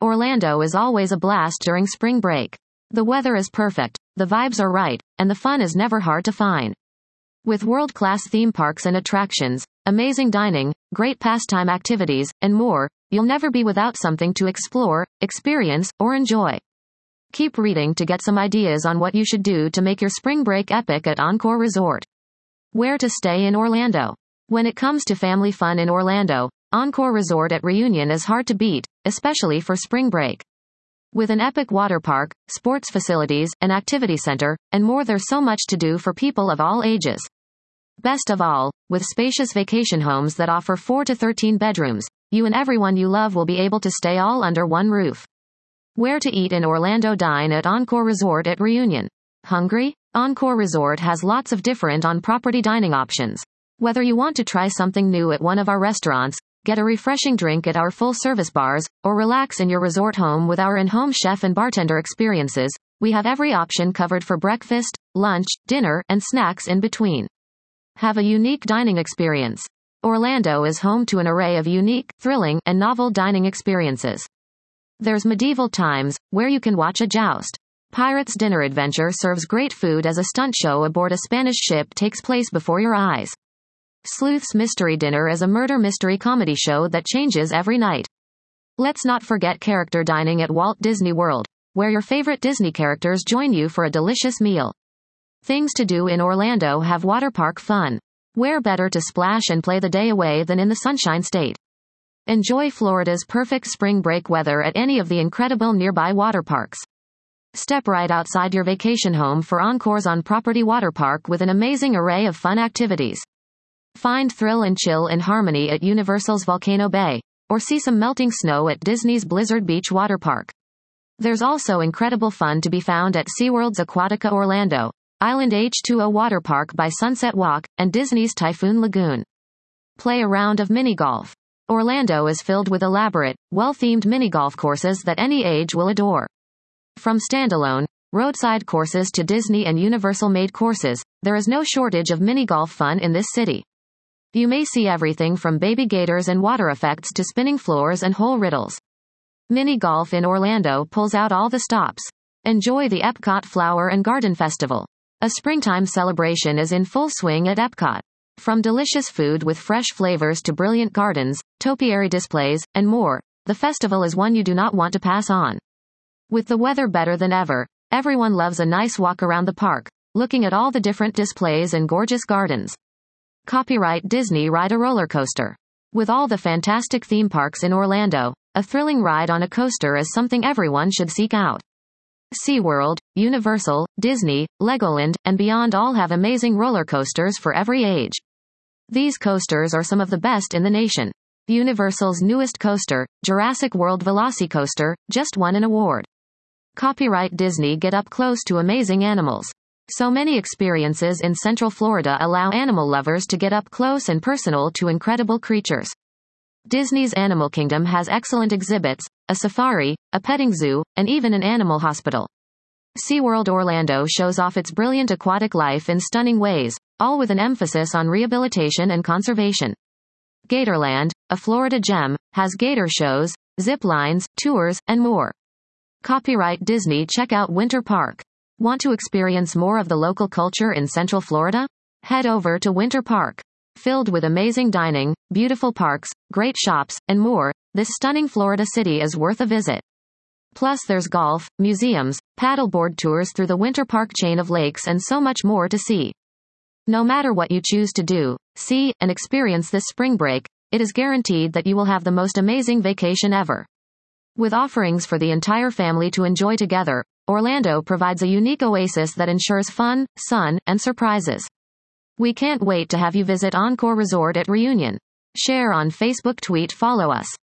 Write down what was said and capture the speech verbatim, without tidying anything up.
Orlando is always a blast during spring break. The weather is perfect, the vibes are right, and the fun is never hard to find. With world-class theme parks and attractions, amazing dining, great pastime activities, and more, you'll never be without something to explore, experience, or enjoy. Keep reading to get some ideas on what you should do to make your spring break epic at Encore Resort. Where to stay in Orlando? When it comes to family fun in Orlando, Encore Resort at Reunion is hard to beat, especially for spring break. With an epic water park, sports facilities, an activity center, and more, there's so much to do for people of all ages. Best of all, with spacious vacation homes that offer four to thirteen bedrooms, you and everyone you love will be able to stay all under one roof. Where to eat in Orlando? Dine at Encore Resort at Reunion. Hungry? Encore Resort has lots of different on-property dining options. Whether you want to try something new at one of our restaurants, get a refreshing drink at our full-service bars, or relax in your resort home with our in-home chef and bartender experiences, we have every option covered for breakfast, lunch, dinner, and snacks in between. Have a unique dining experience. Orlando is home to an array of unique, thrilling, and novel dining experiences. There's Medieval Times, where you can watch a joust. Pirates Dinner Adventure serves great food as a stunt show aboard a Spanish ship takes place before your eyes. Sleuth's Mystery Dinner is a murder mystery comedy show that changes every night. Let's not forget character dining at Walt Disney World, where your favorite Disney characters join you for a delicious meal. Things to do in Orlando. Have water park fun. Where better to splash and play the day away than in the Sunshine State? Enjoy Florida's perfect spring break weather at any of the incredible nearby water parks. Step right outside your vacation home for Encore's on-property water park with an amazing array of fun activities. Find thrill and chill in harmony at Universal's Volcano Bay, or see some melting snow at Disney's Blizzard Beach Water Park. There's also incredible fun to be found at SeaWorld's Aquatica Orlando, Island H two O Water Park by Sunset Walk, and Disney's Typhoon Lagoon. Play a round of mini-golf. Orlando is filled with elaborate, well-themed mini-golf courses that any age will adore. From standalone, roadside courses to Disney and Universal-made courses, there is no shortage of mini-golf fun in this city. You may see everything from baby gators and water effects to spinning floors and hole riddles. Mini Golf in Orlando pulls out all the stops. Enjoy the Epcot Flower and Garden Festival. A springtime celebration is in full swing at Epcot. From delicious food with fresh flavors to brilliant gardens, topiary displays, and more, the festival is one you do not want to pass on. With the weather better than ever, everyone loves a nice walk around the park, looking at all the different displays and gorgeous gardens. Copyright Disney Ride a roller coaster. With all the fantastic theme parks in Orlando, a thrilling ride on a coaster is something everyone should seek out. SeaWorld, Universal, Disney, Legoland, and beyond all have amazing roller coasters for every age. These coasters are some of the best in the nation. Universal's newest coaster, Jurassic World VelociCoaster, just won an award. Copyright Disney. Get up close to amazing animals. So many experiences in Central Florida allow animal lovers to get up close and personal to incredible creatures. Disney's Animal Kingdom has excellent exhibits, a safari, a petting zoo, and even an animal hospital. SeaWorld Orlando shows off its brilliant aquatic life in stunning ways, all with an emphasis on rehabilitation and conservation. Gatorland, a Florida gem, has gator shows, zip lines, tours, and more. Copyright Disney. Check out Winter Park. Want to experience more of the local culture in Central Florida? Head over to Winter Park. Filled with amazing dining, beautiful parks, great shops, and more, this stunning Florida city is worth a visit. Plus there's golf, museums, paddleboard tours through the Winter Park chain of lakes and so much more to see. No matter what you choose to do, see, and experience this spring break, it is guaranteed that you will have the most amazing vacation ever. With offerings for the entire family to enjoy together, Orlando provides a unique oasis that ensures fun, sun, and surprises. We can't wait to have you visit Encore Resort at Reunion. Share on Facebook, tweet, follow us.